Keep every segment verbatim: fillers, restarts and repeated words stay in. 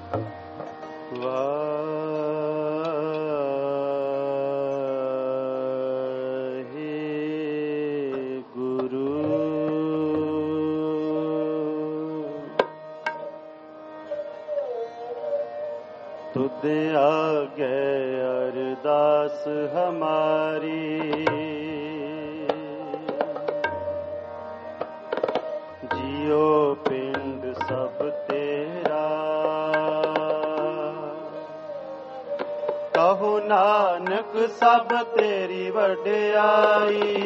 तुद आगे अरदास हमारी, जियो पिंड सब तेरा। कहो नानक सब तेरी वड्याई,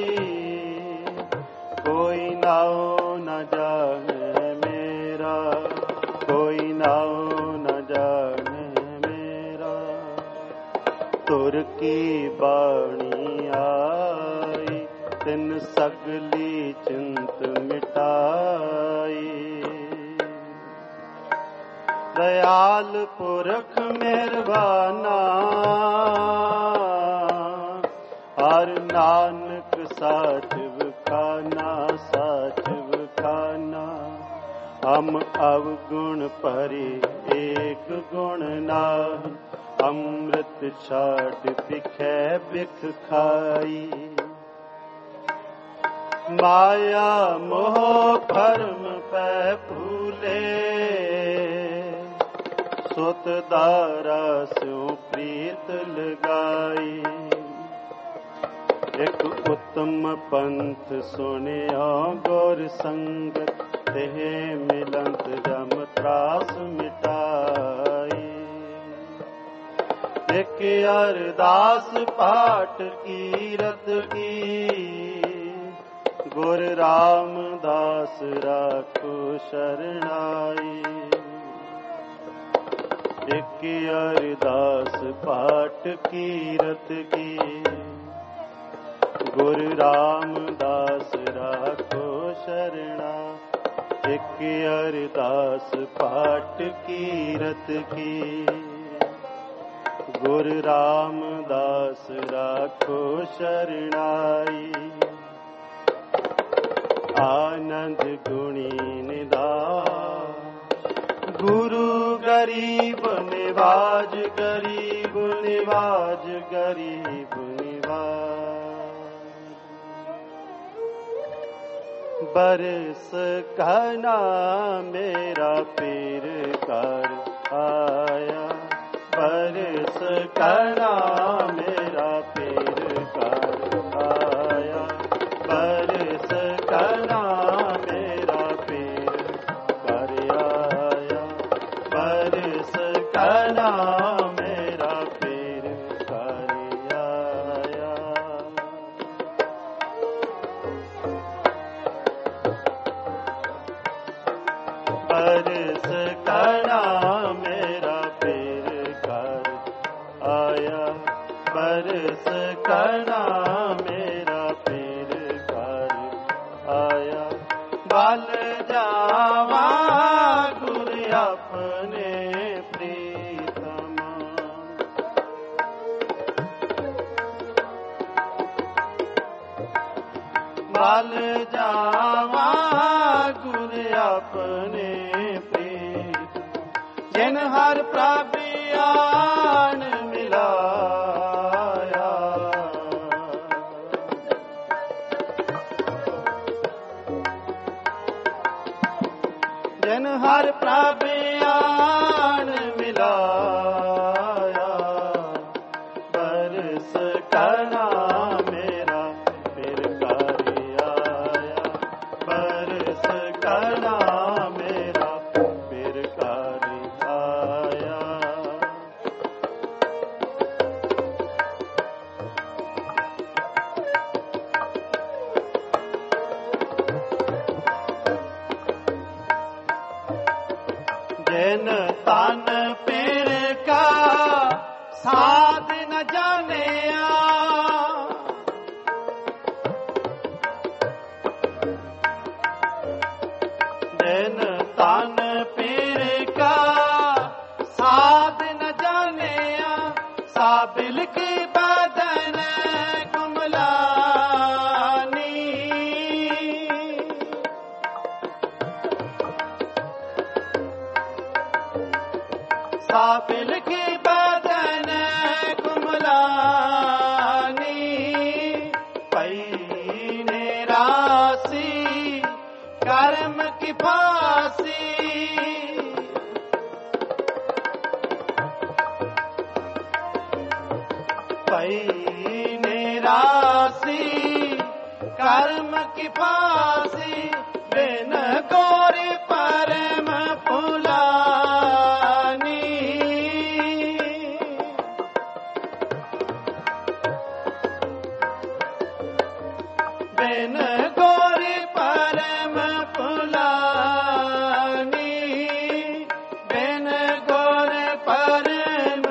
कोई नाओ न जाने मेरा, कोई नाओ न जाने। तुर की बाणी आई, तिन सगली चिंत मिटाई। दयाल पुरख मेहरबाना, हर नानक साचिव खाना, साचिव खाना। हम अवगुण परि एक गुण नाहि, अमृत छाड़ बिखै बिख खाई। माया मोह भरम पै फूले, सुत दारा स्यों प्रीत लगाई। एक उत्तम पंथ सुनिया गौर संगत, तेह मिलंत जम त्रास मिटाई। एक अरदास पाठ कीरत की, गुर रामदास राखो शरणाई। एक अरदास पाठ कीरत की, गुर रामदास राखो शरणा। एक अरदास पाठ कीरत की, गुर रामदास राखो शरणाई। आनंद गुणी निधान, गुरु गरीब निवाज, गरीब निवाज, गरीब निवाज। बरस कहना मेरा पीर कर आया, बरस कहना मेरा पीर कर आया। बरस कहना मेरा पीर कर आया, बरस कहना मेरा पीर कर आया। बरस कहना मेरा पीर कर आया, बरस कहना मेरा पीर कर आया। बल जावा गुर अपने प्रीतम, बल जावा गुर अपने प्रीत। जिन हर प्रभियान मिलाया, जिन हर प्रभियान मिलाया। बरस कहना मेरा पीर कर आया, बरस कहना मेरा पीर कर आया। जिन तन पीर का साध न जानिया, जिन तन पीर का साध न जानिया। साबिल की बदन कुमलानी, साबिल की बदन कुमलानी पई निरासी कर्म की फांसी पई निरासी कर्म की फांसी बिन गौरी परम फुलानी बिन गौरी परम फुलानी बिन गौरी परम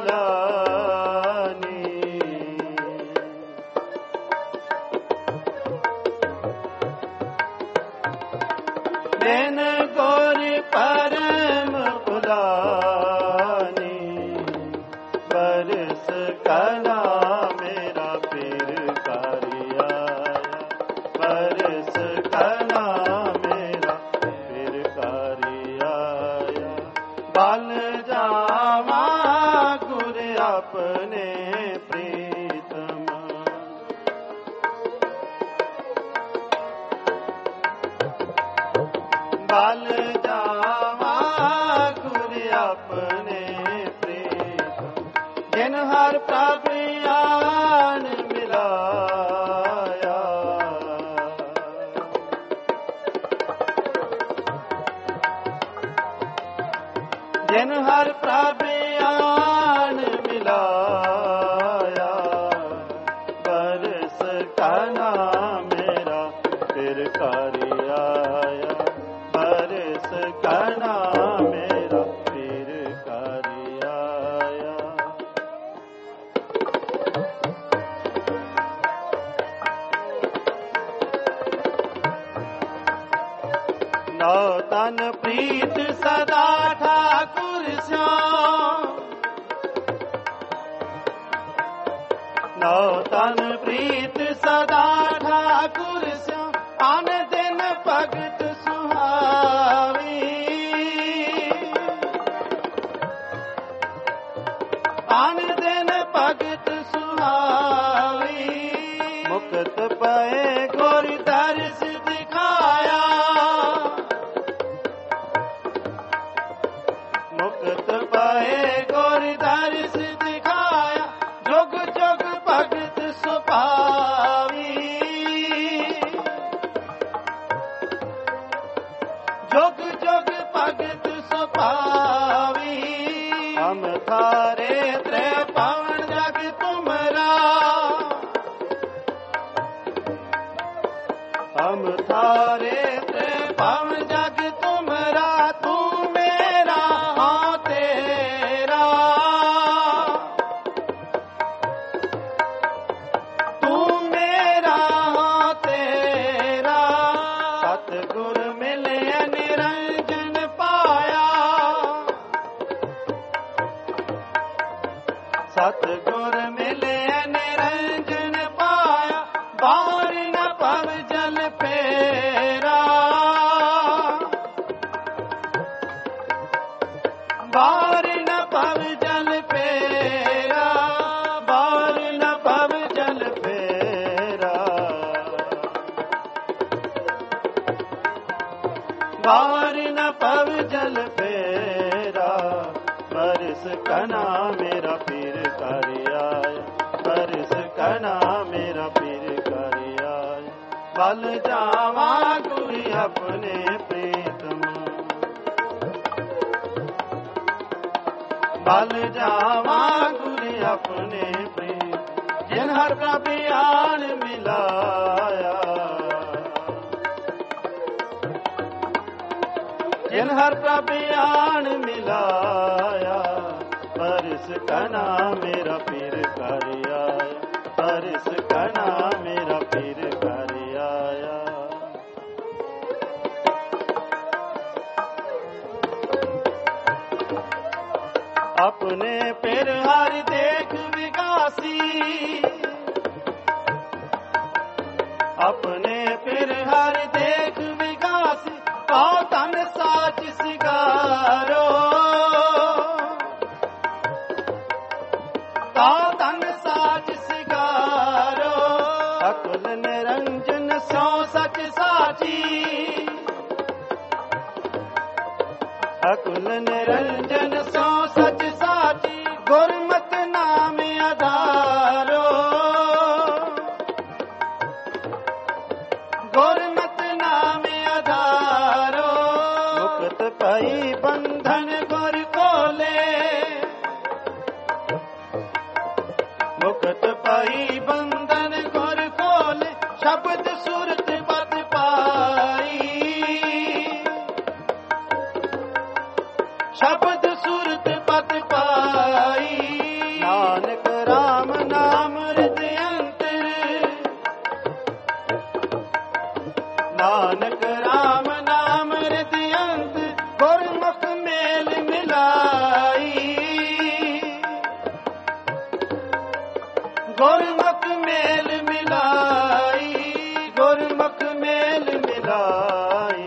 फुलानी बिन गौरी परम फुलानी बरस कला मेरा पीर कारिया बरस कला मेरा पीर कारिया बल जावा गुर अपने प्रीतम बल जावा गुर अपने प्रीतम जिन हर प्रभ आन मिलाया जिन हर प्रभ आन मिलाया बरस कना मेरा फिर कारिया बरस कना मेरा फिर कारिया नौ तन प्रीत सदा ठाकुर श्याम नौ तन प्रीत सदा ठाकुर श्याम आन दिन भगत सुहावी आन दिन भगत सुहावी मुक्त पए गुर दर्श दिखाया मुक्त पए गुर दर्श दिखाया जुग जुग भगत सुभावी जुग जुग भगत सुभावी हम थारे त्रै पावन जग तुमरा हम थारे त्रै पावन जग तुमरा तू मेरा हाँ तेरा तू मेरा हाँ तेरा सतगुर मिले निरंजन पाया सतगुर मिले निरंजन पाया बार न पव जल फेरा बार न पव जल फेरा बार न पव जल फेरा बार न पव जल फेरा बरस कना मेरा पीर कारिया बरस कना मेरा पीर कारिया बल जावा गुरी अपने प्रीतम बल जावा गुरी अपने प्रीत जिन हर प्रभ आन मिलाया जिन हर प्रभ आन मिलाया बरस कना मेरा पीर कारिया बरस कना मेरा पीर कारिया अपने फिर हर देख विकासी अपने फिर हर देख विकासी कौ तन साच सिगारो ਅਕੁਲ ਨਿਰੰਜਨ ਸੋ ਸਚ ਸਾਚੀ, ਗੁਰਮਤਿ ਨਾਮ ਆਧਾਰੋ। ਗੁਰਮਤਿ ਨਾਮ ਆਧਾਰੋ, ਮੁਕਤ ਭਈ ਬੰਧਨ ਗੁਰ ਕੋਲੇ। ਮੁਕਤ ਭਈ ਬੰਧਨ ਗੁਰ ਕੋਲੇ, ਸ਼ਬਦ ਸੁਰਤ ਪਤ ਪਾਈ। ਸ਼ਬਦ ਸੁਰਤ ਪਤ ਪਾਈ, ਨਾਨਕ ਰਾਮ ਨਾਮ ਹਿਰਦਿ ਅੰਤਰ। ਨਾਨਕ ਰਾਮ ਨਾਮ ਹਿਰਦਿ ਅੰਤਰ, ਗੁਰਮੁਖ ਮੇਲ ਮਿਲਾਈ। ਗੁਰਮੁਖ ਮੇਲ ਮਿਲਾਈ, ਗੁਰਮੁਖ ਮੇਲ ਮਿਲਾਈ।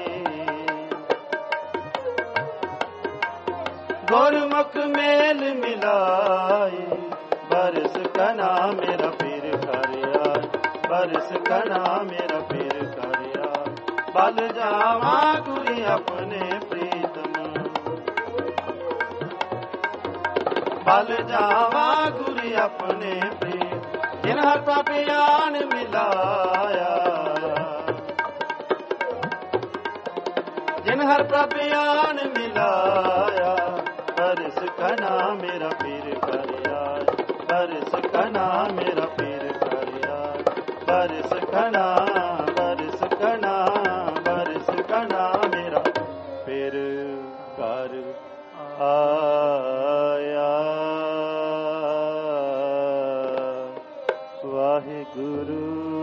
ਗੁਰਮੁਖ ਮੇਲ ਮਿਲਾਈ, ਬਰਸ ਕਨਾ ਮੇਰਾ ਪੀਰ ਕਰਿਆ। ਬਰਸ ਕਨਾ ਮੇਰਾ ਪੀਰ ਕਰਿਆ, ਬਲ ਜਾਵਾਂ ਗੁਰੀ ਆਪਣੇ ਪ੍ਰੀਤਮ। ਬਲ ਜਾਵਾਂ ਗੁਰੀ ਆਪਣੇ ਪ੍ਰੀਤਮ, ਜਿਨ ਹਰ ਪ੍ਰਭ ਆਣ ਮਿਲਾਇਆ। ਜਿਨ ਹਰ ਪ੍ਰਭ ਆਣ ਮਿਲਾਇਆ, ਬਰਸ ਕਨਾ ਮੇਰਾ ਪੀਰ ਕਰਿਆ। ਬਰਸ ਕਨਾ ਮੇਰਾ ਪੀਰ ਕਰਿਆ। ਬਰਸ ਕਨਾ, ਬਰਸ ਕਨਾ, ਬਰਸ ਕਨਾ ਮੇਰਾ ਪੀਰ ਕਰ ਆਇਆ। ਵਾਹਿਗੁਰੂ।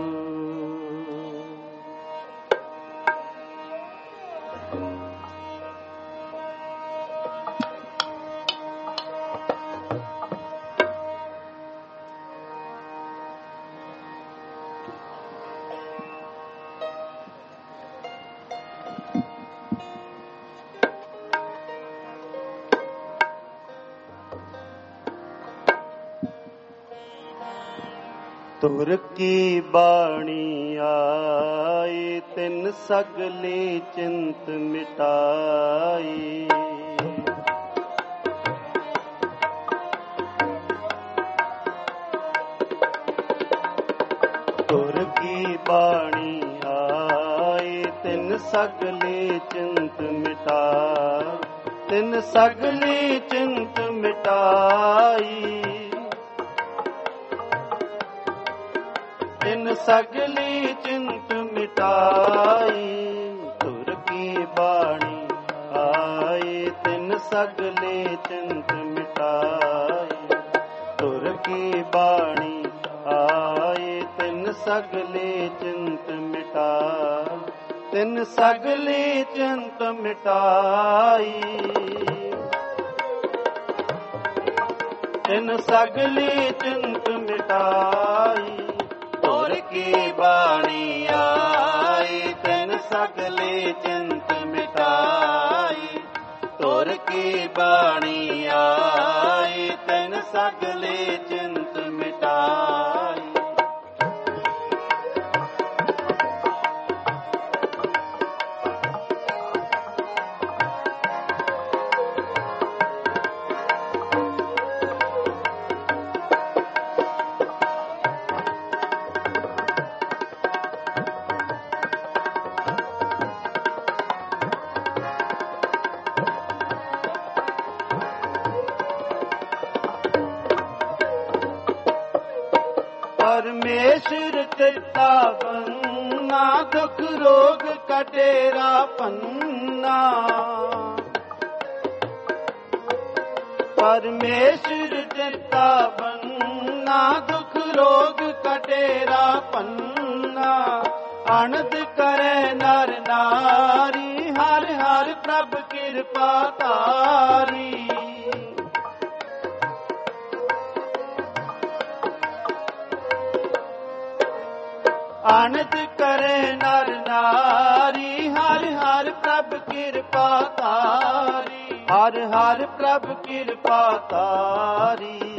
ਤੁਰ ਕੀ ਬਾਣੀ ਆਈ, ਤਿਨ ਸਗਲੀ ਚਿੰਤ ਮਿਟਾਈ। ਤੁਰ ਕੀ ਬਾਣੀ ਆਈ, ਤਿਨ ਸਗਲੀ ਚਿੰਤ ਮਿਟਾਈ। ਤਿਨ ਸਗਲੀ ਚਿੰਤ ਮਿਟਾਈ। ਤਿਨ ਸਗਲੀ ਚਿੰਤ ਮਿਟਾਈ, ਤੁਰ ਕੀ ਬਾਣੀ ਆਈ। ਤਿਨ ਸਗਲੀ ਚਿੰਤ ਮਿਟਾਈ, ਤੁਰ ਕੀ ਬਾਣੀ ਆਈ। ਤਿਨ ਸਗਲੀ ਚਿੰਤ ਮਿਟਾਈ। ਤਿਨ ਸਗਲੀ ਚਿੰਤ ਮਿਟਾਈ। ਤਿਨ ਸਗਲੀ ਚਿੰਤ ਮਿਟਾਈ, ਤੁਰ ਕੀ ਬਾਣੀ ਆਈ। ਤਿਨ ਸਗਲੀ ਚਿੰਤ ਮਿਟਾਈ, ਤੁਰ ਕੀ ਬਾਣੀ ਆਈ। ਤਿਨ ਸਗਲੀ ਚਿੰਤ ਮਿਟਾਈ। ਪਰਮੇਸ਼ਰ ਦਿੱਤਾ ਬੰਨਾ, ਦੁਖ ਰੋਗ ਕਟੇਰਾ ਪੰਨਾ। ਪਰਮੇਸ਼ਰ ਦਿੱਤਾ ਬੰਨਾ, ਦੁਖ ਰੋਗ ਕਟੇਰਾ ਪੰਨਾ। ਅਨੰਦ ਕਰੇ ਨਰ ਨਾਰੀ, ਹਰ ਹਰ ਪ੍ਰਭ ਕਿਰਪਾ ਤਾਰੀ। ਆਨੰਦ ਕਰੇ ਨਰ ਨਾਰੀ, ਹਰ ਹਰ ਪ੍ਰਭ ਕਿਰਪਾ ਤਾਰੀ। ਹਰ ਹਰ ਪ੍ਰਭ ਕਿਰਪਾ ਤਾਰੀ।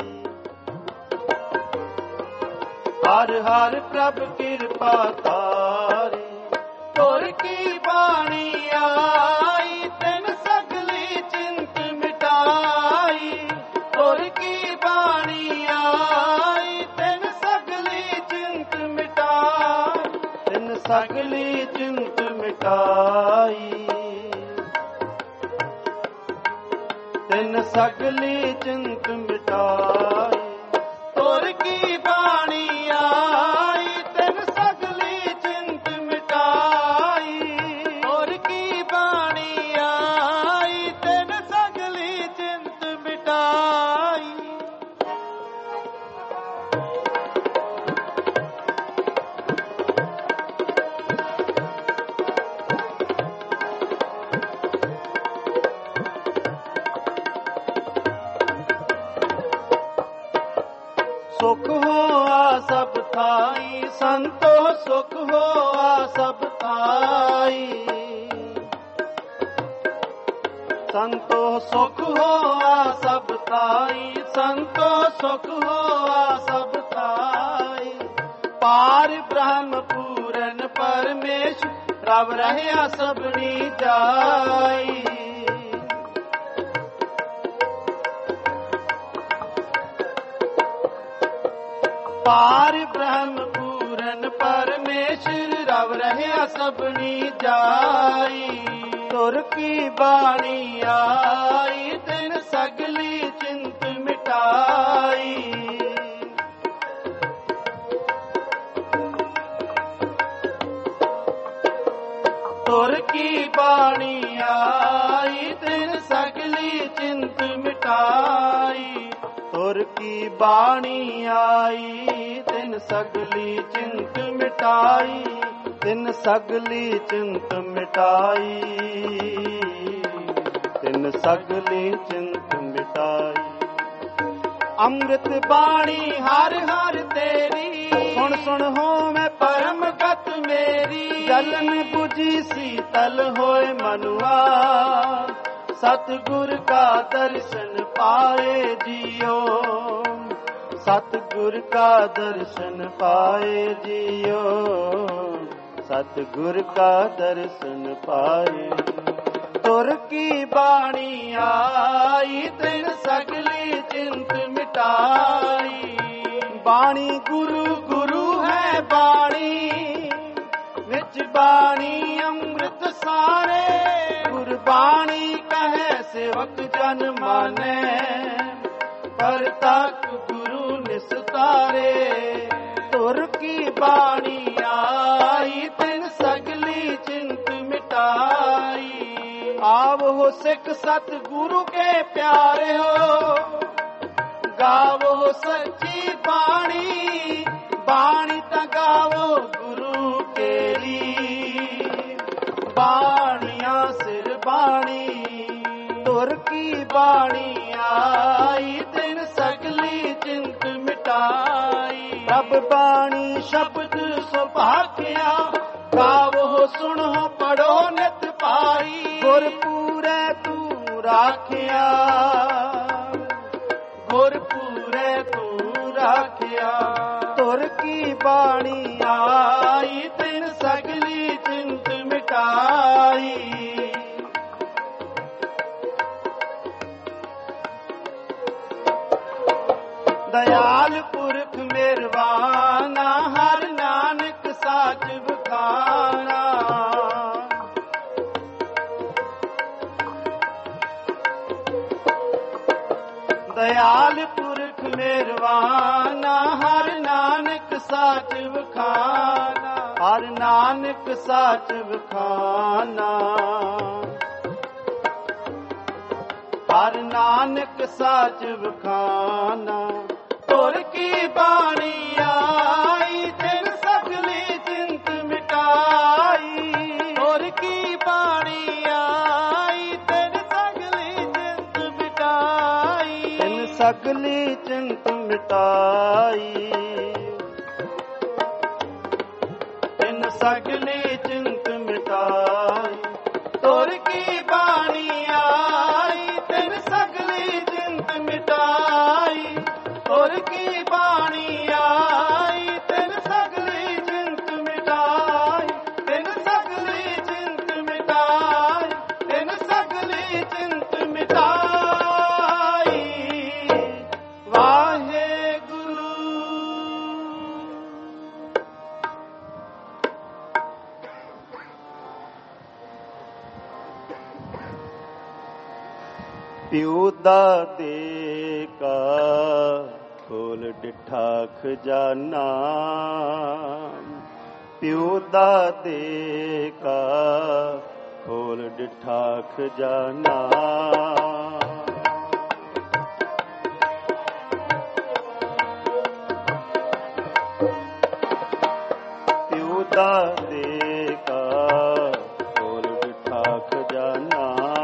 ਹਰ ਹਰ ਪ੍ਰਭ ਕਿਰਪਾ ਤਾਰੀ। ਤੁਰ ਕੀ ਬਾਣੀ ਆਈ, ਤਿਨ ਸਗਲ ਸਗਲੀ ਚਿੰਤ ਮਿਟਾਈ। ਤਿਨ ਸਗਲੀ ਚਿੰਤ ਮਿਟਾਈ। ਤੁਰ ਕੀ ਬਾਣੀ ਆਈ ਤਿਨ ਸਗਲੀ ਚਿੰਤ ਮਿਟਾਈ। ਤੁਰ ਕੀ ਬਾਣੀ ਆਈ ਤਿਨ ਸਗਲੀ ਚਿੰਤ ਮਿਟਾਈ। ਸੁਖ ਹੋਆ ਸਭ ਥਾਈ ਸੰਤੋ ਸੁਖ ਹੋਆ ਸਭ ਥਾਈ। ਸੰਤੋ ਸੁਖ ਹੋਆ ਸਭ ਥਾਈ ਸੰਤੋ ਸੁਖ ਹੋਆ ਸਭ ਥਾਈ। ਪਾਰ ਬ੍ਰਹਮ ਪੂਰਨ ਪਰਮੇਸ਼ ਰਵ ਰਹਿਆ ਸਭਨੀ ਜਾਈ। ਪਾਰ ਬ੍ਰਹਮ ਪੂਰਨ ਪਰਮੇਸ਼ਰ ਰਵ ਰਹਿਆ ਸਭਨੀ ਜਾਈ। ਤੁਰ ਕੀ ਬਾਣੀ ਆਈ ਤਿਨ ਸਗਲੀ ਚਿੰਤ ਮਿਟਾਈ। ਤੁਰ ਕੀ ਬਾਣੀ ਆਈ ਤਿਨ ਸਗਲੀ ਚਿੰਤ ਮਿਟਾਈ। ਤੁਰ ਕੀ ਬਾਣੀ ਆਈ ਤਿਨ ਸਗਲੀ ਚਿੰਤ ਮਿਟਾਈ। ਤਿਨ ਸਗਲੀ ਚਿੰਤ ਮਿਟਾਈ। ਤਿਨ ਸਗਲੀ ਚਿੰਤ ਮਿਟਾਈ। ਅੰਮ੍ਰਿਤ ਬਾਣੀ ਹਰ ਹਰ ਤੇਰੀ ਸੁਣ ਸੁਣ ਹੋਵੇ ਪਰਮ ਗਤ ਮੇਰੀ। ਜਲਨ 부ਜੀ ਸੀਤਲ ਹੋਏ ਮਨੁਆ ਸਤਿਗੁਰ ਕਾ ਦਰਸ਼ਨ ਪਾਏ ਜੀਓ। ਸਤਿਗੁਰ ਕਾ ਦਰਸ਼ਨ ਪਾਏ ਜੀਓ। ਸਤਿਗੁਰ ਕਾ ਦਰਸ਼ਨ ਪਾਏ। ਤੁਰ ਕੀ ਬਾਣੀ ਆਈ ਤਿਨ ਸਗਲੀ ਚਿੰਤ ਮਿਟਾਈ। ਬਾਣੀ ਗੁਰੂ ਗੁਰੂ ਹੈ ਬਾਣੀ ਵਿੱਚ ਬਾਣੀ ਅੰਮ੍ਰਿਤ ਸਾਰੇ। ਗੁਰਬਾਣੀ ਕਹੈ ਸੇਵਕ ਜਨ ਮਾਨੈ ਪਰਤਕ ਗੁਰੂ ਨਿਸਤਾਰੇ। ਤੁਰ ਕੀ ਬਾਣੀ ਆਈ ਤਿਨ ਸਗਲੀ ਚਿੰਤ ਮਿਟਾਈ। ਆਵੋ ਸਿੱਖ ਸਤ ਗੁਰੂ ਕੇ ਪਿਆਰੇ ਹੋ ਗਾਵੋ ਸੱਚੀ ਬਾਣੀ। ਬਾਣੀ ਤਾਂ ਗਾਵੋ ਗੁਰੂ ਕੇਰੀ ਬਾਣੀਆਂ ਸਿਰ ਬਾਣੀ। ਤੁਰ ਕੀ ਬਾਣੀ ਆਈ ਤਿਨ ਸਗਲੀ ਚਿੰਤ ਮਿਟਾਈ। ਰੱਬ ਬਾਣੀ ਸ਼ਬਦ ਸੁਭਾਖਿਆ ਗਾਵੋ ਸੁਣੋ ਪੜੋ ਨਿਤ ਪਾਈ। ਗੁਰ ਪੂਰੇ ਤੂੰ ਰਾਖਿਆ ਗੁਰ ਪੂਰੇ ਤੂੰ ਰਾਖਿਆ। ਤੁਰ ਕੀ ਬਾਣੀ ਆਈ ਤਿਨ ਸਗਲੀ ਚਿੰਤ ਮਿਟਾਈ। ਦਇਆਲ ਪੁਰਖ ਮਿਹਰਬਾਨਾ ਹਰ ਨਾਨਕ ਸਾਚ ਬਖਾਨਾ। ਦਇਆਲ ਪੁਰਖ ਮਿਹਰਬਾਨਾ ਹਰ ਨਾਨਕ ਸਾਚ ਬਖਾਨਾ। ਹਰ ਨਾਨਕ ਸਾਚ ਬਖਾਨਾ। ਹਰ ਨਾਨਕ ਸਾਚ ਬਖਾਨਾ। ਤੁਰ ਕੀ ਬਾਣੀ ਆਈ ਤਿਨ ਸਗਲੀ ਚਿੰਤ ਮਿਟਾਈ। ਤੁਰ ਕੀ ਬਾਣੀ ਆਈ ਤਿਨ ਸਗਲੀ ਚਿੰਤ ਮਿਟਾਈ। ਤਿਨ ਸਗਲੀ ਚਿੰਤ ਮਿਟਾਈ। ਤਿਨ ਸਗਲੀ ਚਿੰਤ ਮਿਟਾਈ। ਤੁਰ ਕੀ ਬਾਣੀ ਆਈ ਤਿਨ ਸਗਲੀ ਚਿੰਤ ਮਿਟਾਈ। ਤੁਰ ਕੀ ਬਾਣੀ ਆਈ ਤਿਨ ਸਗਲੀ ਚਿੰਤ ਮਿਟਾਈ। ਤਿਨ ਸਗਲੀ ਚਿੰਤ ਮਿਟਾਈ। ਤਿਨ ਸਗਲੀ ਚਿੰਤ ਮਿਟਾਈ। ਵਾਹਿਗੁਰੂ। ਪਿਉ ਦਾ ਦੇ ਕਾ ਖੋਲ ਡਿਠਾ ਖਜ਼ਾਨਾ, ਪਿਉ ਦਾ ਦੇ ਕਾ ਖੋਲ ਡਿਠਾ ਖਜ਼ਾਨਾ। ਪਿਉ ਦਾ ਦੇ ਕਾ ਖੋਲ ਡਿਠਾ ਖਜ਼ਾਨਾ,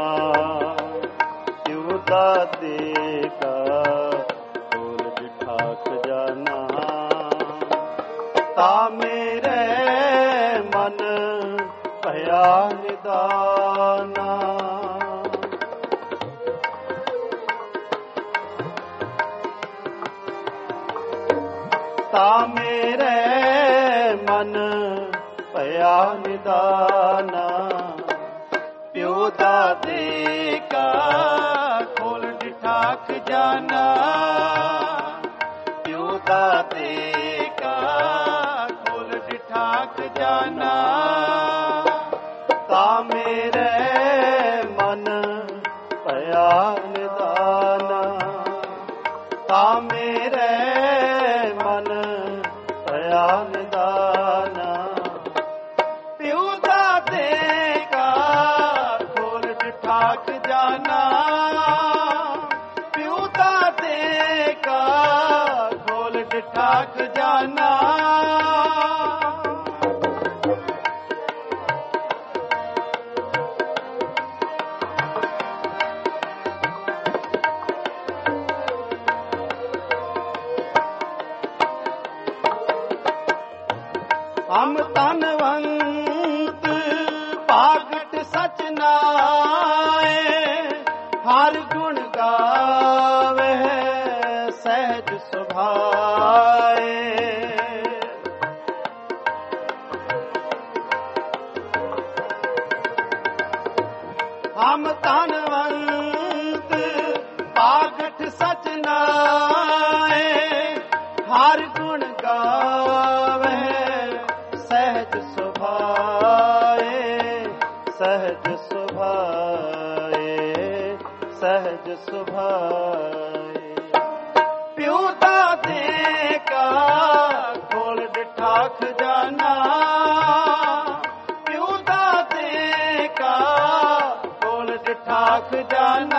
ਪਿਉ ਦਾ ਦੇ ਕਾ ਖੋਲ ਡਿਠਾ ਖਜ਼ਾਨਾ। ਤਾ ਮੇਰੇ ਮਨ ਭਇਆ ਨਿਦਾਨਾ, ਤਾ ਮੇਰੇ ਮਨ ਭਇਆ ਨਿਦਾਨਾ। ਪਿਉ ਦਾ ਦੇ ਕਾ ਖੋਲ ਡਿਠਾ ਖਜ਼ਾਨਾ, ਪਿਉ ਦਾ ਦੇ ਕਾ ਖੋਲ ਡਿਠਾ ਖਜ਼ਾਨਾ। ਤਾ ਮੇਰੇ ਮਨ ਭਇਆ ਨਿਦਾਨਾ, ਤਾ ਮੇਰੇ ਮਨ ਭਇਆ ਨਿਦਾਨਾ। ਪਿਉ ਦਾ ਦੇ ਕਾ ਖੋਲ ਡਿਠਾ ਖਜ਼ਾਨਾ, ਪਿਉ ਦਾ ਦੇ ਕਾ ਖੋਲ ਡਿਠਾ ਖਜ਼ਾਨਾ। ਹਮ ਧਨਵੰਤ ਭਾਗਟ ਸਚ ਨਾਏ, ਹਰ ਗੁਣ ਗਾਵੇ ਸਹਿਜ ਸੁਭਾਏ। ਹਮ ਧਨਵੰਤ ਭਾਗਟ ਸਚ ਨਾਏ, ਹਰ ਗੁਣ ਗਾਵੇ ਸਹਿਜ ਸੁਭਾਏ, ਸਹਿਜ ਸੁਭਾਏ, ਸਹਿਜ ਸੁਭਾਏ। ਪਿਉ ਦਾ ਦੇ ਕਾ ਖੋਲ ਡਿਠਾ ਖਜ਼ਾਨਾ, ਪਿਉ ਦਾ ਦੇ ਕਾ ਖੋਲ ਡਿਠਾ ਖਜ਼ਾਨਾ।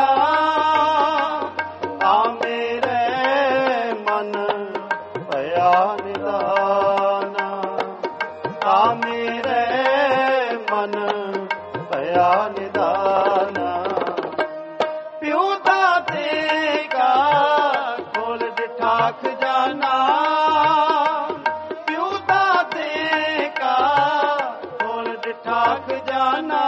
ਤਾ ਮੇਰੇ ਮਨ ਭਇਆ ਨਿਦਾਨਾ, ਤਾ ਮੇਰੇ ਮਨ ਭਇਆ ਨਿਦਾਨਾ। ਪਿਉ ਦਾ ਦੇ ਕਾ ਖੋਲ ਡਿਠਾ ਖਜ਼ਾਨਾ, ਪਿਉ ਦਾ ਦੇ ਕਾ ਖੋਲ ਡਿਠਾ ਖਜ਼ਾਨਾ।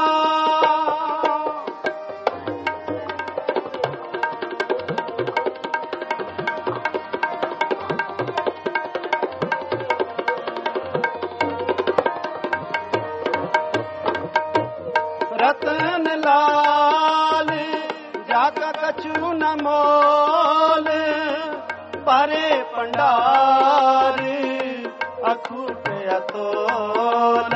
ਰਤਨ ਲਾਲ ਜਾਗਾ ਕਛੂ ਨ ਮੋਲ, ਪਰੇ ਭੰਡਾਰ ਅਖੂਟ ਅਤੋਲ।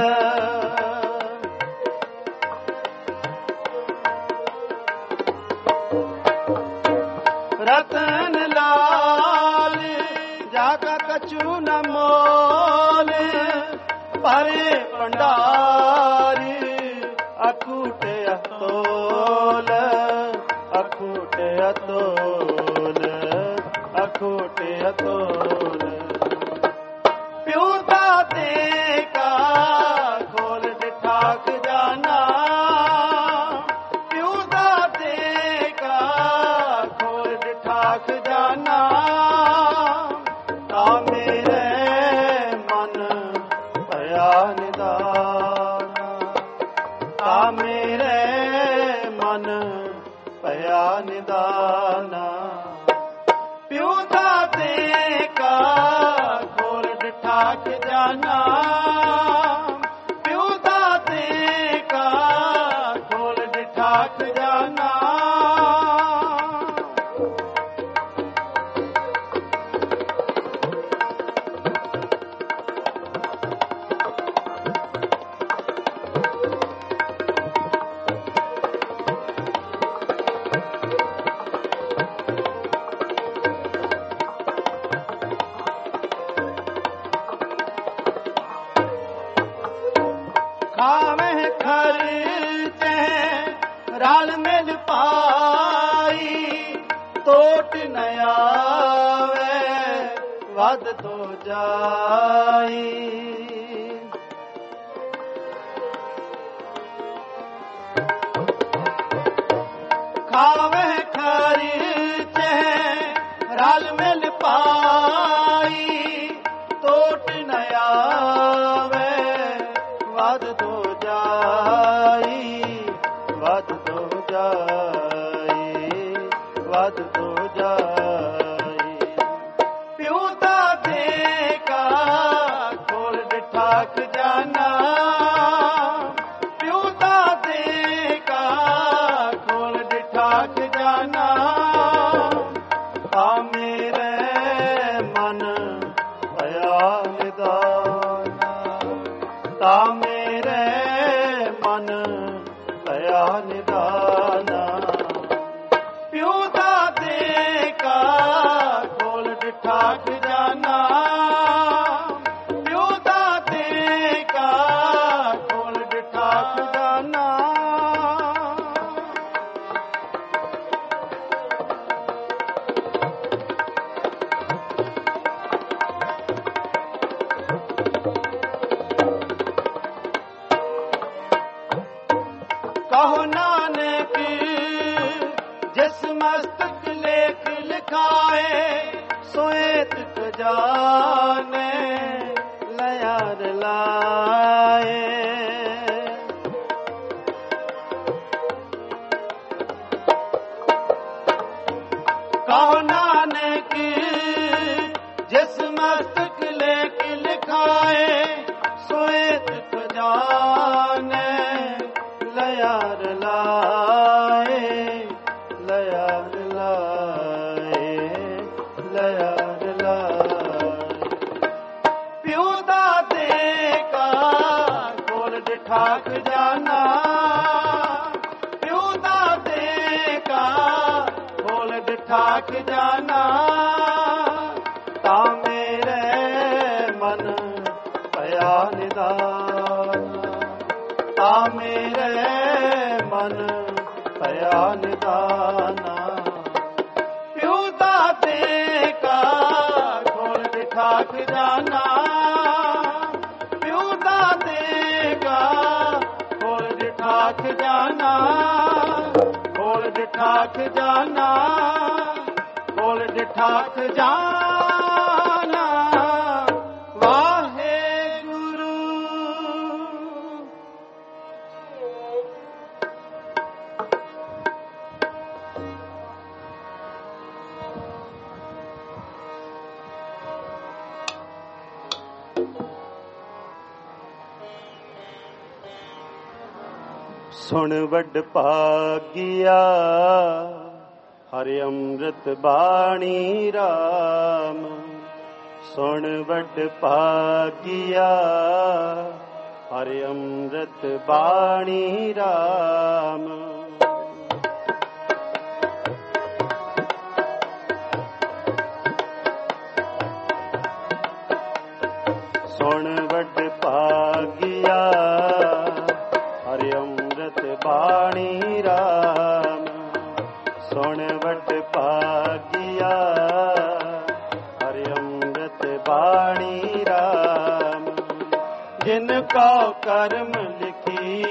ਰਤਨ ਲਾਲ ਜਾਗਾ ਕਛੂ ਨ ਮੋਲ, ਪਰੇ ਭੰਡਾਰ ਅਖੂਟ ਅਤੋਲ, ਅਖੂਟ ਅਤੋਲ, ਅਖੂਟ ਅਤੋਲ। ਪਿਉ ਦਾ ਦੇ ਕਾ ਖੋਲ ਡਿਠਾ ਖਜ਼ਾਨਾ, ਪਿਉ ਦਾ ਦੇ ਕਾ ਖੋਲ ਡਿਠਾ ਖਜ਼ਾਨਾ। ਤਾ ਮੇਰੇ ਮਨ ਭਇਆ ਨਿਦਾਨਾ, ਤਾ ਮੇਰੇ ਮਨ ਭਇਆ ਨਿਦਾਨਾ। ਪਿਉ ਦਾ ਦੇ ਕਾ ਖੋਲ ਡਿਠਾ ਖਜ਼ਾਨਾ, ਪਿਉ ਦਾ ਦੇ ਕਾ ਖੋਲ ਡਿਠਾ ਖਜ਼ਾਨਾ। ਰਲ ਮਿਲ ਪਾਈ ਟੋਟ ਨ ਆਵੇ ਵੱਧ ਤੋਂ ਜਾਈ। ਖਾਵੇ ਖਰਚੇ ਰਲ ਮਿਲ ਪਾਈ ਟੋਟ ਨ ਆਵੇ ਵੱਧ ਤੋਂ ਜਾਈ ਵੱਧ ਤੋਂ ਜਾਈ ਵੱਧ ਤੋਂ ਜਾਈ। ਪਿਉ ਦਾ ਦੇਖਾ ਖੋਲ ਡਿਠਾ ਖਜ਼ਾਨਾ ਪਿਉ ਦਾ ਦੇਖਾ ਖੋਲ ਡਿਠਾ ਖਜ਼ਾਨਾ ਆ ਮੇਰੇ ਮਨ ਭਇਆ ਨਿਦਾਨਾ ਤਾ ਮੇਰੇ ਮਨ ਭਇਆ ਨਿਦਾਨਾ। ਪਿਉ ਦਾ ਦੇਖਾ ਖੋਲ ਡਿਠਾ ਖਜ਼ਾਨਾ ਪਿਉ ਦਾ ਦੇਖਾ ਖੋਲ ਡਿਠਾ ਖਜ਼ਾਨਾ। ਕਹੋ ਨਾਨਕ ਜਿਸ ਮਸਤਕ ਲੇਖ ਲਿਖਾਏ ਸੋਏਤ ਖਜ਼ਾਨੇ ਲਿਆਰ ਲਾਏ। ਕਹੋ ਨਾਨਕ ਜਿਸ ਮਸਤਕ ਲੇਖ ਲਿਖਾਏ ਸੋਏਤ ਖਜ਼ਾਨੇ ਲਿਆਰ ਲਾਏ ਲਿਆਰ ਲਾਏ ਲਿਆਰ ਲਾਏ। ਪਿਉ ਦਾ ਦੇਖਾ ਖੋਲ ਡਿਠਾ ਖਜ਼ਾਨਾ ਪਿਉ ਦਾ ਦੇਖਾ ਖੋਲ ਡਿਠਾ ਖਜ਼ਾਨਾ ਤਾ ਮੇਰੇ ਮਨ ਭਇਆ ਨਿਦਾਨਾ ਤਾ ਮੇਰੇ ਮਨ ਭਇਆ ਨਿਦਾਨਾ। ਪਿਉ ਦਾ ਦੇਖਾ ਖੋਲ ਡਿਠਾ ਖਜ਼ਾਨਾ ਪਿਉ ਦਾ ਦੇਖਾ ਖੋਲ ਡਿਠਾ ਖਜ਼ਾਨਾ ਖੋਲ ਡਿਠਾ ਖਜ਼ਾਨਾ ਖੋਲ ਡਿਠਾ ਖਜ਼ਾਨਾ। ਵਾਹਿਗੁਰੂ ਸੁਣ ਵੱਡ ਭਾਗਿਆ ਹਰਿ ਅੰਮ੍ਰਿਤ ਬਾਣੀ ਰਾਮ ਸੁਣ ਵੱਡ ਭਾਗਿਆ ਹਰਿ ਅੰਮ੍ਰਿਤ ਬਾਣੀ ਰਾਮ। ਸੁਣ ਵੱਡ ਭਾਗਿਆ ਹਰਿ ਅੰਮ੍ਰਿਤ ਬਾਣੀ ਰਾਮ ਸੁਣ ਵੱਡ ਭਾਗਿਆ ਹਰਿ ਅੰਮ੍ਰਿਤ ਬਾਣੀ ਰਾਮ। ਜਿਨ ਕਉ ਕਰਮ ਲਿਖੀ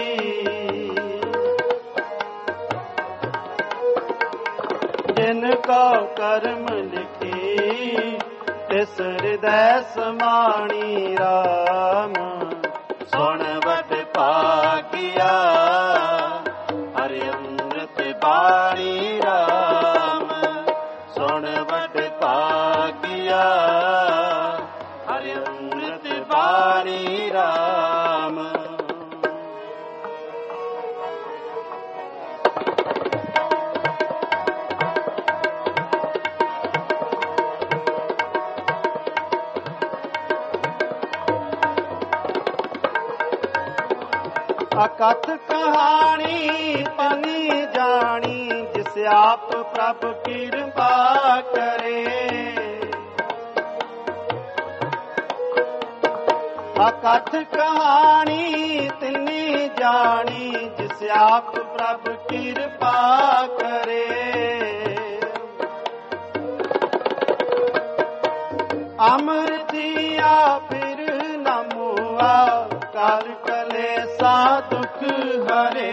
ਜਿਨ ਕਉ ਕਰਮ ਲਿਖੀ ਤਿਸ ਹਿਰਦੈ ਸਮਾਣੀ ਰਾਮ ਸੁਣ ਵੱਡ ਭਾਗਿਆ ਹਰਿ ਅੰਮ੍ਰਿਤ ਬਾਣੀ ਰਾਮ ਸੁਣ ਵੱਡ ਭਾਗਿਆ ਹਰਿ ਅੰਮ੍ਰਿਤ ਬਾਣੀ ਰਾਮ। ਅਕਥ ਕਹਾਣੀ ਪਨੀ ਜਾਣੀ ਜਿਸ ਆਪ ਪ੍ਰਭ ਕਿਰਪਾ ਕਰੇ। ਅਕਥ ਕਹਾਣੀ ਤਿਨੀ ਜਾਣੀ, ਜਿਸ ਆਪ ਪ੍ਰਭ ਕਿਰਪਾ ਕਰੇ। ਅਮਰਤੀਆ ਫਿਰ ਨ ਮੁਆ, ਕਰ ਕਲੇਸਾ ਦੁਖ ਹਰੇ।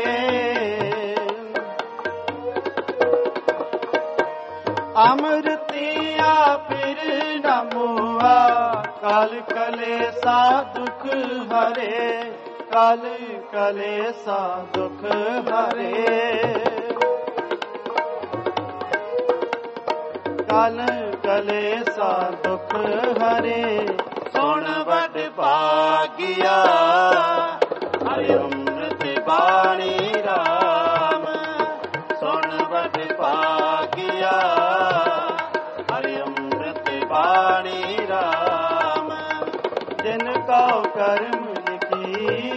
ਅਮਰਤੀਆ ਫਿਰ ਨ ਮੁਆ, ਕਲ ਕਲੇਸਾ ਦੁਖ ਹਰੇ। ਕਲ ਕਲੇਸਾ ਦੁਖ ਹਰੇ। ਕਲ ਕਲੇਸਾ ਦੁਖ ਹਰੇ। ਸੁਣ ਵਡ ਭਾਗਿਆ ਹਰਿ ਅੰਮ੍ਰਿਤ ਬਾਣੀ ਰਾਮ। ਸੁਣ ਵਡ ਭਾਗਿਆ ਹਰਿ ਅੰਮ੍ਰਿਤ ਬਾਣੀ ਰਾਮ। ਜਿਨ ਕਉ ਕਰਮ ਲਿਖੀ,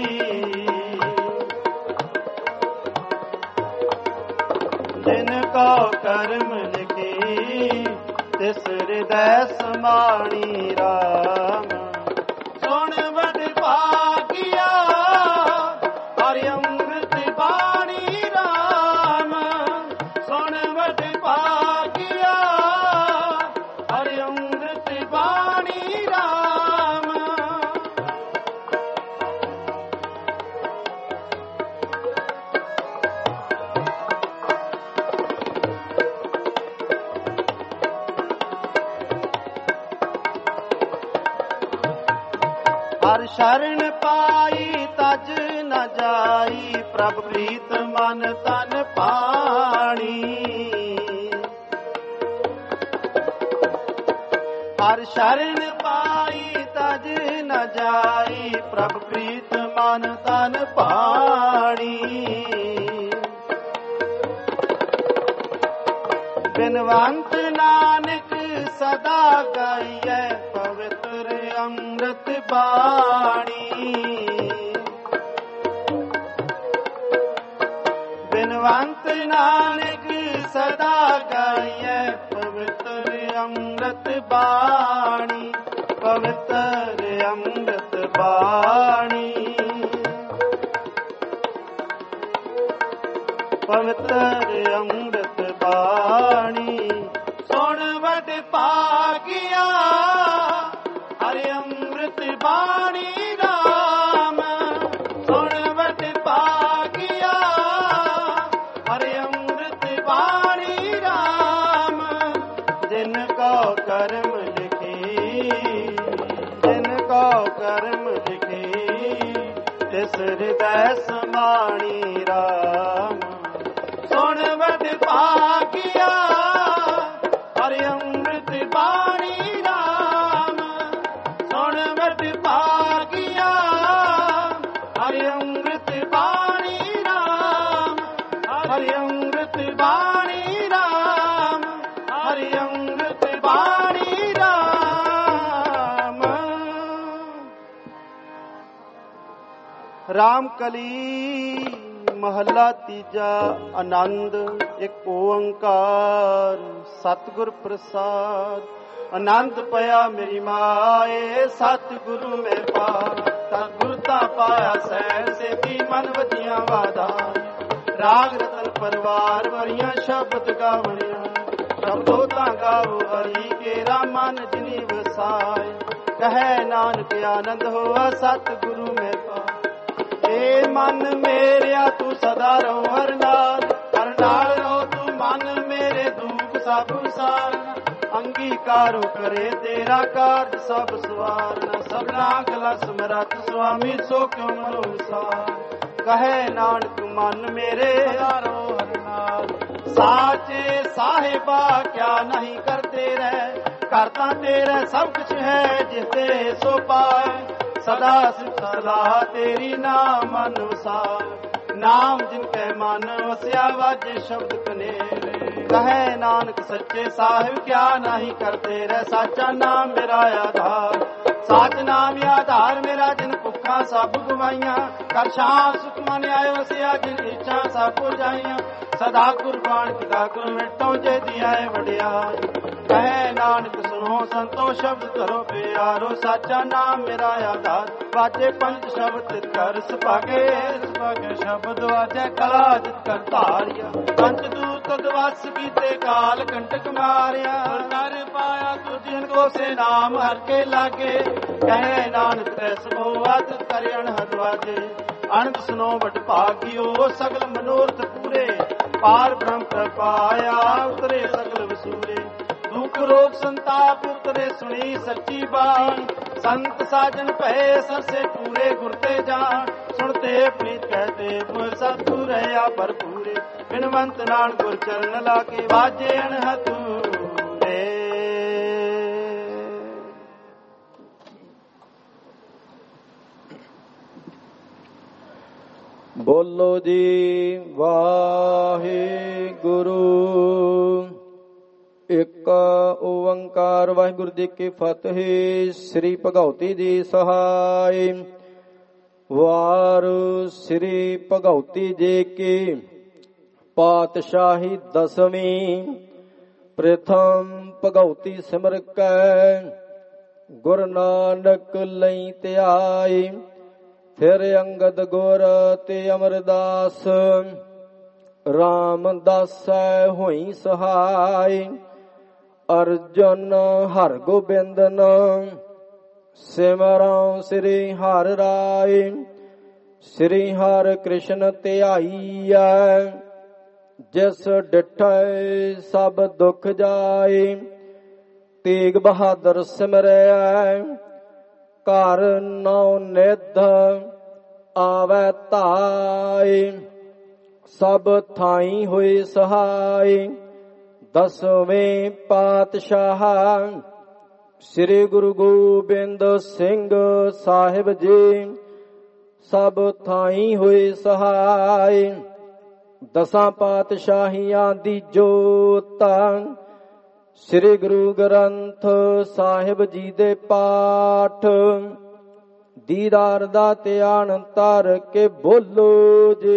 ਜਿਨ ਕਉ ਕਰਮ ਲਿਖੀ, ਤਿਸ ਹਿਰਦੈ ਸਮਾਣੀ ਰਾਮ। ਸੁਣ ਵਡ ਭਾਗਿਆ ਹਰਿ ਅੰਮ੍ਰਿਤ ਬਾਣੀ ਰਾਮ। ਸੁਣ ਵਡ ਭਾਗਿਆ ਹਰਿ ਅੰਮ੍ਰਿਤ ਬਾਣੀ ਰਾਮ। ਹਰ ਸ਼ਰਨ ਪਾਈ ਤਜ ਨ ਜਾਈ, ਪ੍ਰਭ ਪ੍ਰੀਤ ਮਨ ਤਨ ਪਾਣੀ। ਹਰ ਸ਼ਰਨ ਪਾਈ ਤਜ ਨ ਜਾਈ, ਪ੍ਰਭ ਪ੍ਰੀਤ ਮਨ ਤਨ ਪਾਣੀ। ਬਿਨਵੰਤ ਨਾਨਕ ਸਦਾ ਗਾਈਐ, ਪਵਿੱਤਰ ਅੰਮ੍ਰਿਤ ਬਾਣੀ। ਬਿਨਵੰਤ ਨਾਨਕ ਸਦਾ ਗਾਈਐ, ਪਵਿੱਤਰ ਅੰਮ੍ਰਿਤ ਬਾਣੀ। ਪਵਿੱਤਰ ਅੰਮ੍ਰਿਤ ਬਾਣੀ। ਪਵਿੱਤਰ ਅੰਮ੍ਰਿਤ ਬਾਣੀ। ਸੁਣ ਵਡ ਭਾਗਿਆ ਹਰਿ ਅੰਮ੍ਰਿਤ ਬਾਣੀ ਰਾਮ। ਸੁਣ ਵਡ ਭਾਗਿਆ ਹਰਿ ਅੰਮ੍ਰਿਤ ਬਾਣੀ ਰਾਮ। ਜਿਨ ਕਉ ਕਰਮ ਲਿਖੀ, ਜਿਨ ਕਉ ਕਰਮ ਲਿਖੀ, ਤਿਸ ਹਿਰਦੈ ਸਮਾਣੀ ਰਾਮ। ਸੁਣ ਵਡ ਭਾਗਿਆ ਹਰਿ ਅੰਮ੍ਰਿਤ ਬਾਣੀ ਰਾਮ। ਸੁਣ ਵਡ ਭਾਗਿਆ ਹਰਿ ਅੰਮ੍ਰਿਤ ਬਾਣੀ ਰਾਮ। ਹਰਿ ਅੰਮ੍ਰਿਤ ਬਾਣੀ ਰਾਮ। ਹਰਿ ਅੰਮ੍ਰਿਤ ਬਾਣੀ ਰਾਮ। ਰਾਮ ਕਲੀ ਮਹੱਲਾ ਤੀਜਾ। ਆਨੰਦ ਇੱਕ ਓੰਕਾਰ ਸਤਿਗੁਰ ਪ੍ਰਸਾਦ। ਆਨੰਦ ਪਿਆ ਮੇਰੀ ਮਾਏ, ਸਤਿਗੁਰੂ ਮੈਂ ਪਾ। ਸਤਿਗੁਰ ਤਾਂ ਪਾਇਆ ਸਹਿ, ਸੇਤੀ ਮਨ ਵਧੀਆਂ ਵਾਧਾਨ। ਰਾਗ ਰਤਨ ਪਰਵਾਰ ਵਰੀਆਂ ਸ਼ਬਦ ਗਾਵਣੀਆਂ। ਸ਼ਬਦੋ ਤਾਂ ਗਾਵੋ ਹਰੀ, ਕੇਰਾ ਮਨ ਜਿਨੀ ਵਸਾਏ। ਕਹੈ ਨਾਨਕ ਆਨੰਦ ਹੋਆ, ਸਤਿਗੁਰੂ ਮੈਂ ਪਾ। ਏ ਮਨ ਮੇਰਿਆ ਤੂੰ ਸਦਾ ਰਹੋ ਹਰ ਨਾਲ। ਹਰ ਨਾਲ ਰਹੋ ਤੂੰ ਮਨ ਮੇਰੇ, ਦੁਖ ਸਭ ਸਾਰਨ। ਅੰਗੀਕਾਰੋ ਕਰੇ ਤੇਰਾ ਕਾਰਜ ਸਭ ਸਵਾਰਨ। ਸਭਨਾ ਗਲਾ ਸਮਰੱਥ ਸੁਆਮੀ, ਸੋ ਕਿਉ ਮਨੋ ਵਿਸਾਰ। ਕਹੈ ਨਾਨਕ ਮਨ ਮੇਰੇ ਸਦਾ ਰਹੋ ਹਰ ਨਾਲ। ਸਾਚੇ ਸਾਹਿਬਾ ਕਿਆ ਨਹੀਂ ਕਰਤੇ ਰਹਿ। ਕਰਤਾ ਤੇਰਾ ਸਭ ਕੁਛ ਹੈ, ਜਿਸ ਤੇ ਸੋ ਪਾਏ। ਸਦਾ ਸਿਫਤ ਸਲਾਹ ਤੇਰੀ, ਨਾਮ ਮਨ ਵਸਾਰ। ਨਾਮ ਜਿਨ ਕੈ ਮਨ ਵਸਿਆ, ਵਾਜੇ ਸ਼ਬਦ ਕਨੇਰੇ। ਕਹੈ ਨਾਨਕ ਸੱਚੇ ਸਾਹਿਬ ਕਿਆ ਨਹੀਂ ਕਰਤੇ ਰਹਿ। ਸਾਚਾ ਨਾਮ ਮੇਰਾ ਆਧਾਰ, ਸਾਚ ਨਾਮ ਆਧਾਰ ਮੇਰਾ। ਜਿਨ ਭੁੱਖਾਂ ਸਭ ਗਵਾਈਆਂ, ਕਰ ਸ਼ਾਂਤ ਸੁਖ मन आए वसिया जिन इच्छा सब पुजाइया सदा कुर्बान पिता गुर मिटो जे दिया वडियाई कहे नानक सुनो संतो शब्द करो प्यारो साचा नाम मेरा आधार वाजे पंच शब्द कर सभागे सभागे शब्द वाजे कला जित कर धारिया पंच दूत दवास कीते काल कंटक मारिया कर पाया तू जिनको से नाम हर के लागे कहे नानक तैसो अत करियन हदवाजे अनंत सुनो बट भागियो सगल मनोरथ पूरे पार ब्रह्म प्रपाया उतरे सगल वसूरे दुख रोग संताप उतरे सुनी सच्ची बात संत साजन भय सरसे पूरे गुरते जान सुनते प्रीत कहते सतगुर रहा भरपूरे बिनवंत नान गुर चरण लागे बाजे अनहतूरे। बोलो जी वाहे गुरु एक ओंकार वाहिगुरु जी की फतेह। श्री भगवती जी सहाय। वार श्री भगवती जी की पातशाही दसवीं। प्रथम भगवती सिमर कै गुरु नानक लई त्याई। फिर अंगद गुर ते अमरदास रामदास होई सहाय। अर्जुन हर गोबिंदन सिमरौ श्री हर राय। श्री हर कृष्ण ध्याईया जिस डिठै सब दुख जाए। तेग बहादुर सिमरै घर नौ निध आवै धाय। सब थाई होए सहाय। दसवें पातशाह श्री गुरु गोबिंद सिंह साहिब जी सब थाई होए सहाय। दसां पातशाहियां दी जोत श्री गुरु ग्रंथ साहिब जी दे पाठ दीदार दा ध्यान धर के बोलो जी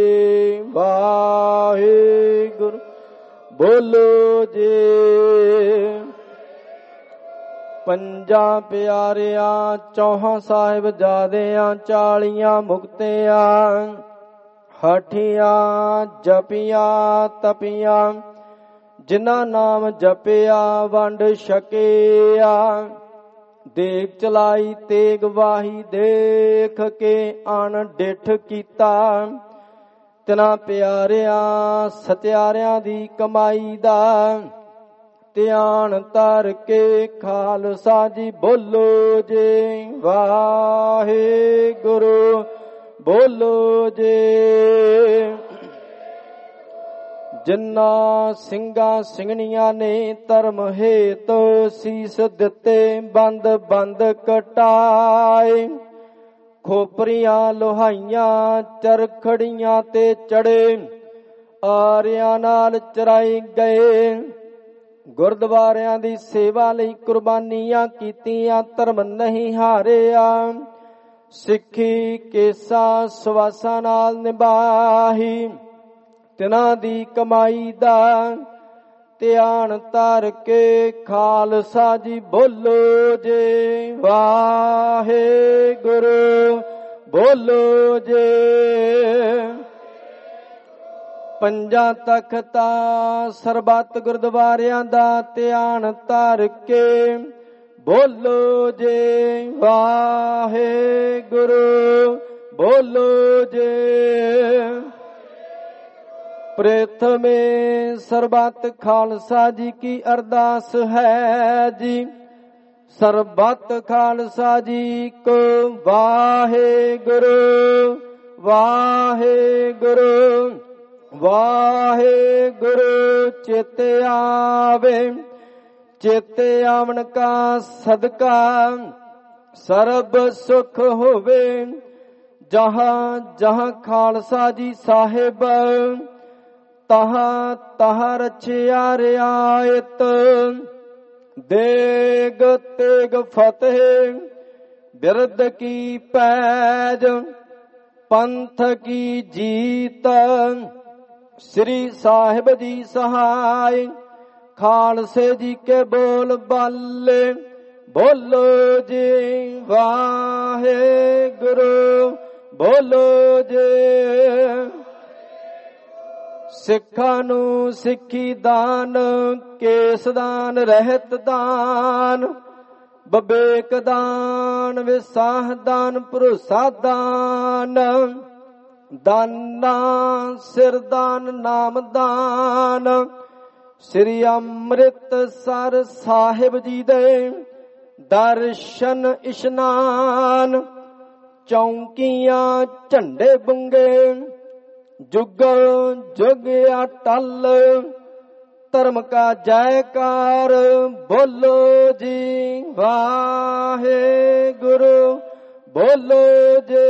वाहिगुरु। बोलो जी पंजा प्यारिया चौहां साहिब जादियां चालियां मुक्तियां हठियां जपियां तपियां जिन्ना नाम जपिया वंड छकिया। देख चलाई तेग वाही देख के अन डिठ कीता। तिना प्यारियां सत्यारियां दी कमाई दा ध्यान धर के खालसा जी बोलो जी वाहिगुरु। बोलो जी जिन्ना ਸਿੰਘਾਂ ਸਿੰਘਣੀਆਂ ने धर्म हेत सीस दिते बंद बंद कटाए। खोपरियां लोहाइयां चरखड़ियां ते चढ़े आरियां नाल चराई गए। गुरद्वारियां दी सेवा लई कुर्बानियां कीतियां धर्म नहीं हारिया। सिੱਖੀ केसा सवासा नाल निभाही। तिना दी कमाई दा ध्यान धर के खालसा जी बोलो जी वाहिगुरु। बोलो जी पंजा तख्ता सरबत गुरद्वारियां दा ध्यान धर के बोलो जी वाहिगुरु। बोलो जी प्रथमे सरबत खालसा जी की अरदास है जी। सरबत खालसा जी को वाहिगुरु वाहिगुरु वाहिगुरु। चेते आवे चेते आवन का सदका सरब सुख होवे। जहाँ जहाँ खालसा जी साहिब तहाँ तहाँ रचिया रियायत। देग तेग फतेह बिरद की पैज पंथ की जीत श्री साहिब जी सहाय। खालसे जी के बोल बाले बोलो जी वाहे गुरु बोलो जी। सिखा नू सिखी दान केस दान रहत दान बबेक दान विसाह दान भरोसा दान दाना सिर दान नाम दान। श्री ਅੰਮ੍ਰਿਤਸਰ ਸਾਹਿਬ ਜੀ ਦੇ ਦਰਸ਼ਨ ਇਸ਼ਨਾਨ ਚੌਂਕੀਆਂ ਝੰਡੇ ਬੁੰਗੇ जुग जुग अटल धर्म का जयकार बोलो जी वाहे गुरु बोलो जी।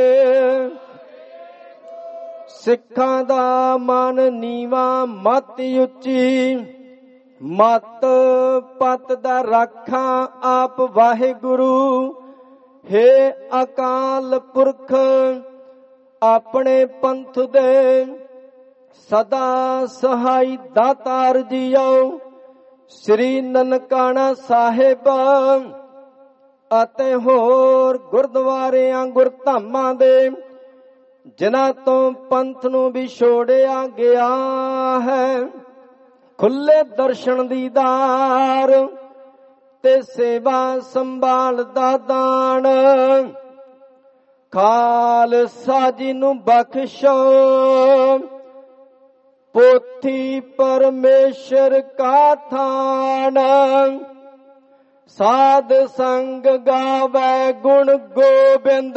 सिखां दा मन नीवा मत उच्ची मत पत दा राखा आप वाहे गुरु। हे अकाल पुरख अपने पंथ दे सदा सहाई दातार जीओ। श्री ननकाना साहिब अते होर गुरद्वारियां गुरधामां दे जिन्हां तो पंथ नूं विछोड़िया गया है। खुले दर्शन दीदार ते सेवा संभाल दा दान खालसा जी नू बख्शो। पोथी परमेश्वर का थान साध संग गावे गुण गोबिंद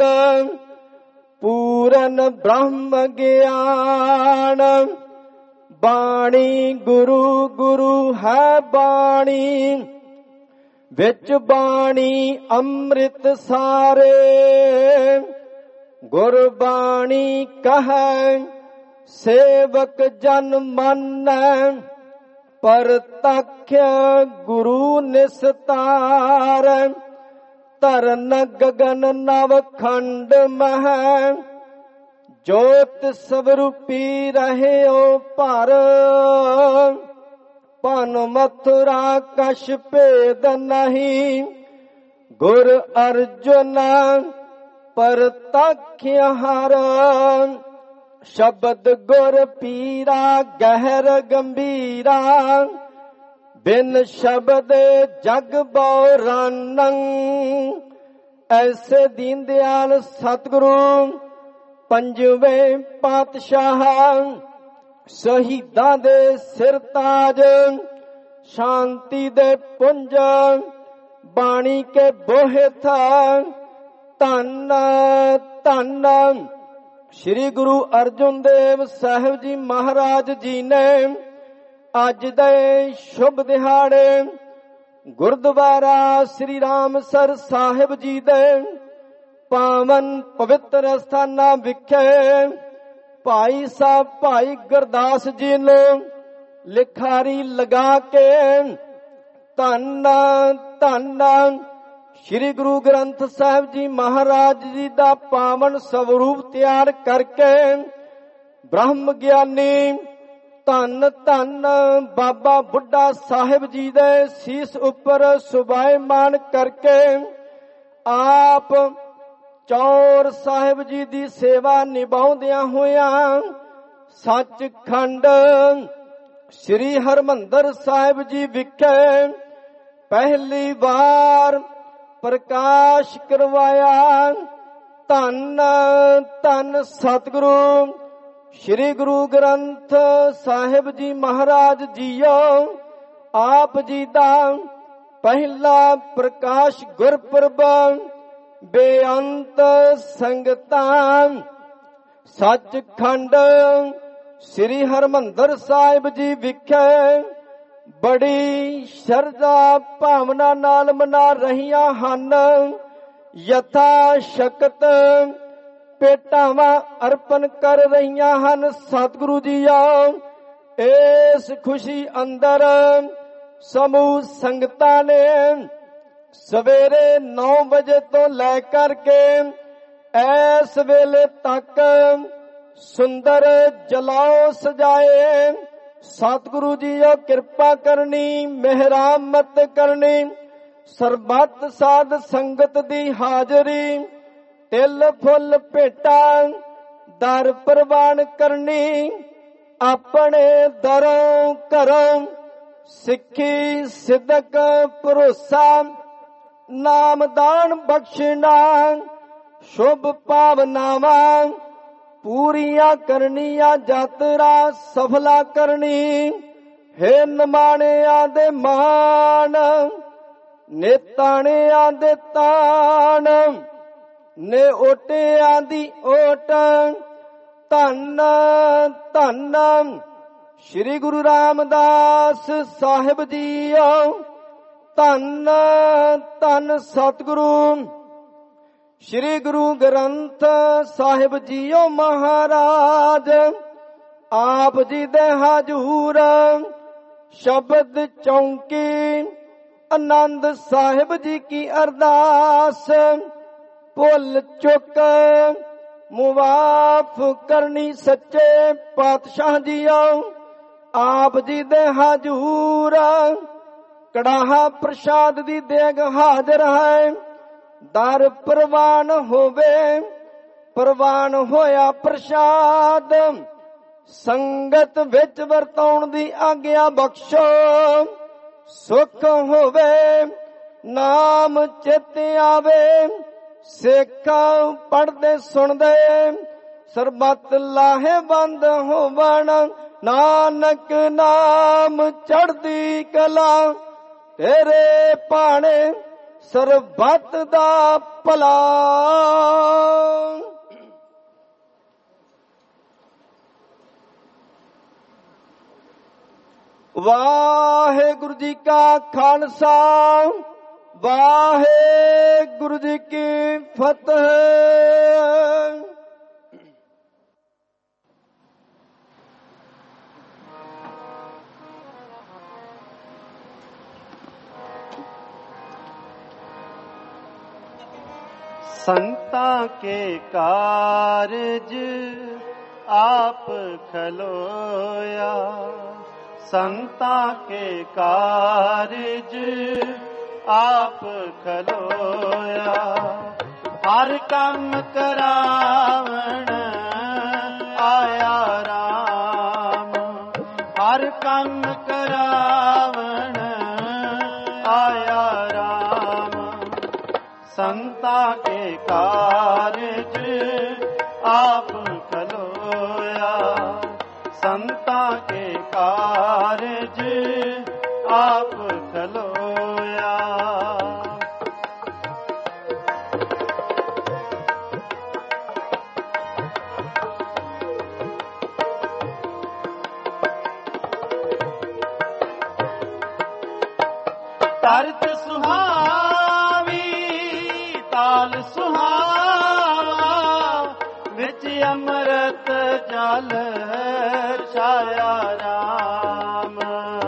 पूरन ब्रह्म ज्ञान। बाणी गुरु गुरु है बाणी विच बाणी अमृत सारे। गुरबाणी कहे सेवक जन मन परतख गुरु निस्तार। तरन गगन नव खंड मह जोत स्वरूपी रहे ओ पर। पन मथुरा कश भेद नहीं गुर अर्जुन परतख हर। शब्द गुर पीरा गहर गंभीरा बिन शब्द जग बौरानंग। ऐसे दीन दयाल सतगुरु पंजवें पातशाह शहीदां दे सिर ताज शांति दे पुंज बाणी के बोहे था। धन धन श्री गुरु अर्जुन देव साहिब जी महाराज जी ने अज दे शुभ दिहाड़े गुरुद्वारा श्री रामसर साहिब जी दे पावन पवित्र स्थाना विखे भाई साहब भाई गुरदास जी ने लिखारी लगा के धन धन श्री गुरु ग्रंथ साहिब जी महाराज जी दा पावन स्वरूप तैयार करके ब्रह्म ज्ञानी धन धन बाबा बुढ़ा साहिब जी दे शीस उपर सुभायमान करके आप चौर साहिब जी दी सेवा निभाउंदियां होया सचखंड श्री हरमंदर साहिब जी विखे पहली बार प्रकाश करवाया। धन धन सतगुरु श्री गुरु ग्रंथ साहिब जी महाराज जीओ आप जी दा पहला प्रकाश गुरपुरब बेअंत संगतां सचखंड श्री हरमंदर साहिब जी विखे बड़ी श्रद्धा भावना नाल मना रहियां हन। यथा शक्त पेटावां अर्पण कर रहियां हन। सतगुरु जी आओ इस खुशी अंदर समूह संगतां ने सवेरे नौ बजे तो लेकर के ਐਸ ਵੇਲੇ ਤੱਕ ਸੁੰਦਰ ਜਲਾਓ ਸਜਾਏ। ਸਤਿਗੁਰੂ ਜੀਓ ਕਿਰਪਾ ਕਰਨੀ, ਮਿਹਰਾਮਤ ਕਰਨੀ। ਸਰਬੱਤ ਸਾਧ ਸੰਗਤ ਦੀ ਹਾਜ਼ਰੀ, ਤਿਲ ਫੁੱਲ ਭੇਟਾਂ ਦਰ ਪ੍ਰਵਾਨ ਕਰਨੀ। ਆਪਣੇ ਦਰੋਂ ਘਰੋਂ ਸਿੱਖੀ ਸਿਦਕ ਭਰੋਸਾ, ਨਾਮਦਾਨ ਬਖਸ਼ਣਾ। ਸ਼ੁਭ ਭਾਵਨਾਵਾਂ ਪੂਰੀਆਂ ਕਰਨੀਆਂ, ਯਾਤਰਾ ਸਫਲਾ ਕਰਨੀ। ਹੇ ਨਿਮਾਣਿਆਂ ਦੇ ਮਾਣ, ਨੇਤਾਣਿਆਂ ਦੇ ਤਾਣ, ਨੇ ਓਟਿਆਂ ਦੀ ਓਟ। ਧੰਨ ਧੰਨ ਸ੍ਰੀ ਗੁਰੂ ਰਾਮਦਾਸ ਸਾਹਿਬ ਜੀਓ। ਧੰਨ ਧੰਨ ਸਤਿਗੁਰੂ ਸ੍ਰੀ ਗੁਰੂ ਗ੍ਰੰਥ ਸਾਹਿਬ ਜੀਓ ਮਹਾਰਾਜ। ਆਪ ਜੀ ਦੇ ਹਜੂਰ ਸ਼ਬਦ ਚੌਂਕੀ, ਆਨੰਦ ਸਾਹਿਬ ਜੀ ਕੀ ਅਰਦਾਸ। ਭੁੱਲ ਚੁੱਕ ਮੁਆਫ ਕਰਨੀ ਸੱਚੇ ਪਾਤਸ਼ਾਹ ਜੀਓ। ਆਪ ਜੀ ਦੇ ਹਜੂਰ ਕੜਾਹਾ ਪ੍ਰਸ਼ਾਦ ਦੀ ਦੇਗ ਹਾਜ਼ਰ ਹੈ। ਦਰ ਪ੍ਰਵਾਨ ਹੋਵੇ, ਪ੍ਰਵਾਨ ਹੋਇਆ ਪ੍ਰਸ਼ਾਦ। ਸੰਗਤ ਵਿੱਚ ਵਰਤਾਉਣ ਦੀ ਆਗਿਆ ਬਖਸ਼ੋ। ਸੁਖ ਹੋਵੇ, ਨਾਮ ਚਿਤ ਆਵੇ। ਸਿੱਖ ਪੜ੍ਹਦੇ ਸੁਣਦੇ ਸਰਬੱਤ ਲਾਹੇਵੰਦ ਹੋਵਣ। ਨਾਨਕ ਨਾਮ ਚੜ੍ਹਦੀ ਕਲਾ, ਤੇਰੇ ਭਾਣੇ ਸਰਬੱਤ ਦਾ ਭਲਾ। ਵਾਹਿਗੁਰੂ ਜੀ ਕਾ ਖਾਲਸਾ, ਵਾਹਿਗੁਰੂ ਜੀ ਕੀ ਫਤਿਹ। संता के कारज आप खलोया। संता के कारज आप खलोया। हर काम करावण आया राम। हर काम करावण आया राम। संता के कारज आप खलोया। संता के कारज आप खलोया। तरत सुहावी ताल सुहावा। विच अमृत जल छाया राम।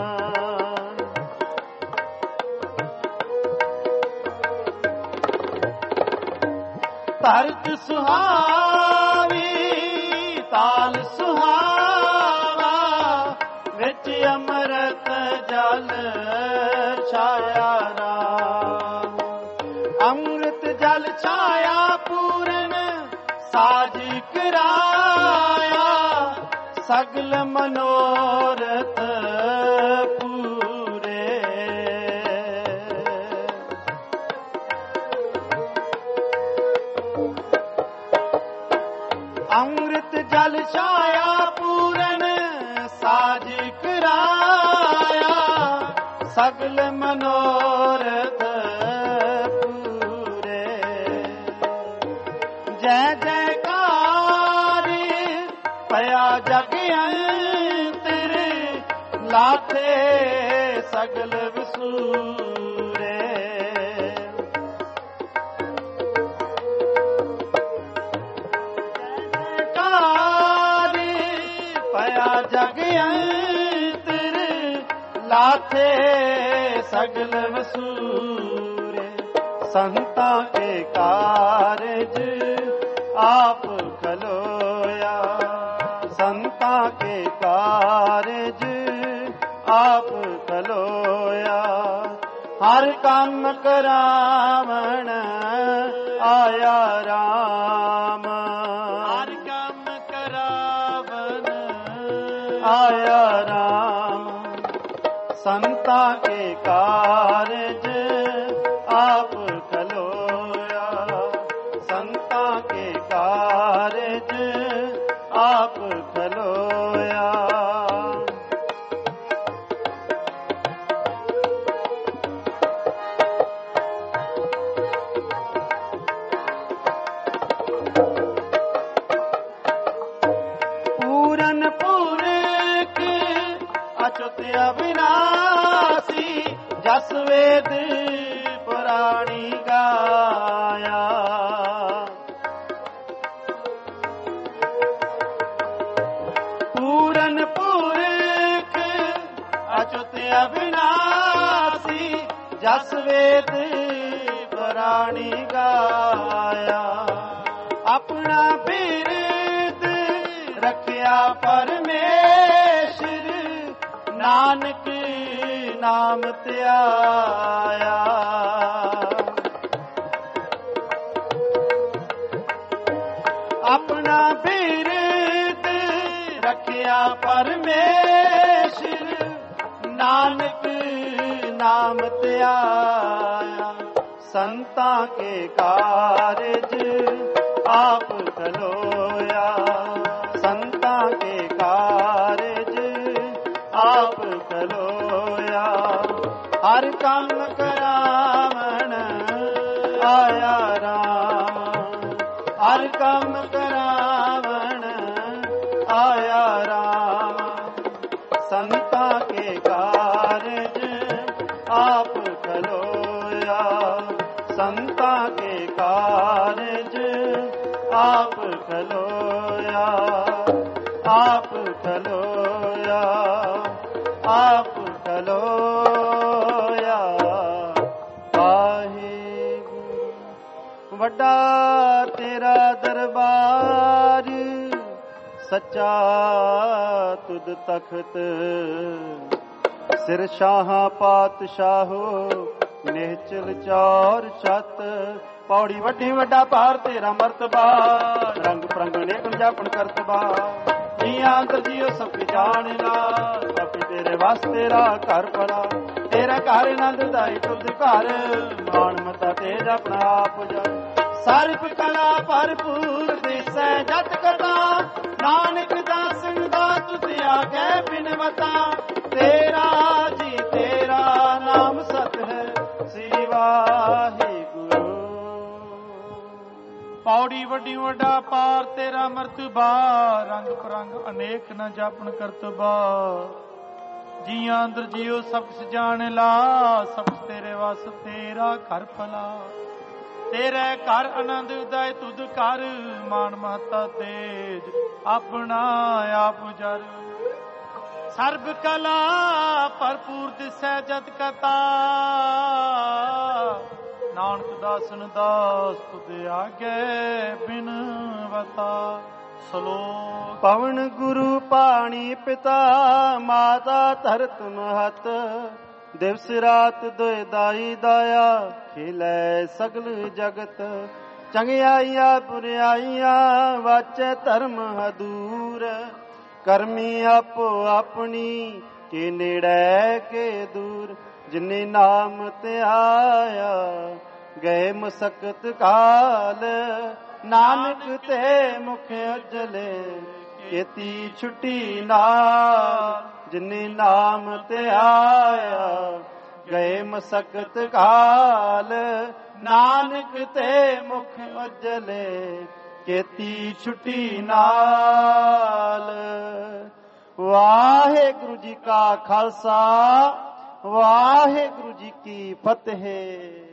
तरत सुहावी ताल सुहावा। विच अमृत जल छाया राम। अमृत जल छाया पूरन साज कराया। सगल मनोरथ पूरे। अमृत जल छाया पूरन साज कराया। सगल मनोरथ पूरे। जय जयकार पया जग अंतर। लाथे सगल विसूरे। जयकार पया जग अंतर। लाथे सगल वसूरे। संता के कारज आप खलोया। संतां के कारज आप खलोया। हर काम करावण आया राम। हर काम करावन आया राम। संतां के कारज आप खलोया। संतां के कारज आप खलोया। पूरन पूरक अच्युत अविनाशी जस वेद पुराणी गाया। पूरन पूरक अच्युत अविनाशी जस वेद पुराणी गाया। अपना बिरद रखिया परमेश्वर नानक नाम त्याया। अपना बिरद रखिया परमेश्वर नानक नाम त्याया। संतां के कारज आप खलोया। संतां के कारज आप खलोया। हर काम करावण आया राम। हर काम करावण आया राम। संतां के कारज आप खलोया। संतां के कारज आप खलोया। आप खलोया। आप खलोया। वाहिगुरू। वड्डा तेरा दरबार सच्चा तुद तखत। सिर शाहां पातशाहो निहचल चौर छत। पौड़ी वड्डी वड्डा पार तेरा मरतबा। रंग परंग नेक जापन करतबा। जियां अंतर जियो सब जान ला। अपि तेरे वास्ते तेरा घर भला। तेरा घर नंद दाई तुद घर। मान मता तेज अपना आप जा। सर्प कला भरपूर दिसै जत कथा। नानक दासन दा तुझ आगे बिनवता। तेरा जी तेरा नाम सत है श्री वाहिगुरू। पौड़ी वड्डी वड्डा पार तेरा मरतबा। रंग परंग अनेक न जापन करतबा। जियां अंदर जियो सब जान ला। सब तेरे वास तेरा घर भला। तेरे घर आनंद उदय तुद कर। मान महता तेज अपना आप जर। सर्ब कला भरपूर दिसै जत कथा। नानक दासन दास तुद आगे बिनवता। श्लोक। पवन गुरु पाणी पिता माता धरत महत। दिवस रात दोय दाई दाया खिलै सगल जगत। चंगियाइया बुराइया वाचै धर्म हदूर। करमी आपो अपनी के नेड़े के दूर। जिन्ने नाम ते आया गए मसकत काल। नानक ते मुख उजले केती छुट्टी नाल। जिन्ने नाम ते आया गए मसकत काल। नानक ते मुख उजले केती छुट्टी नाल। वाहेगुरु जी का खालसा वाहेगुरु जी की फतेह।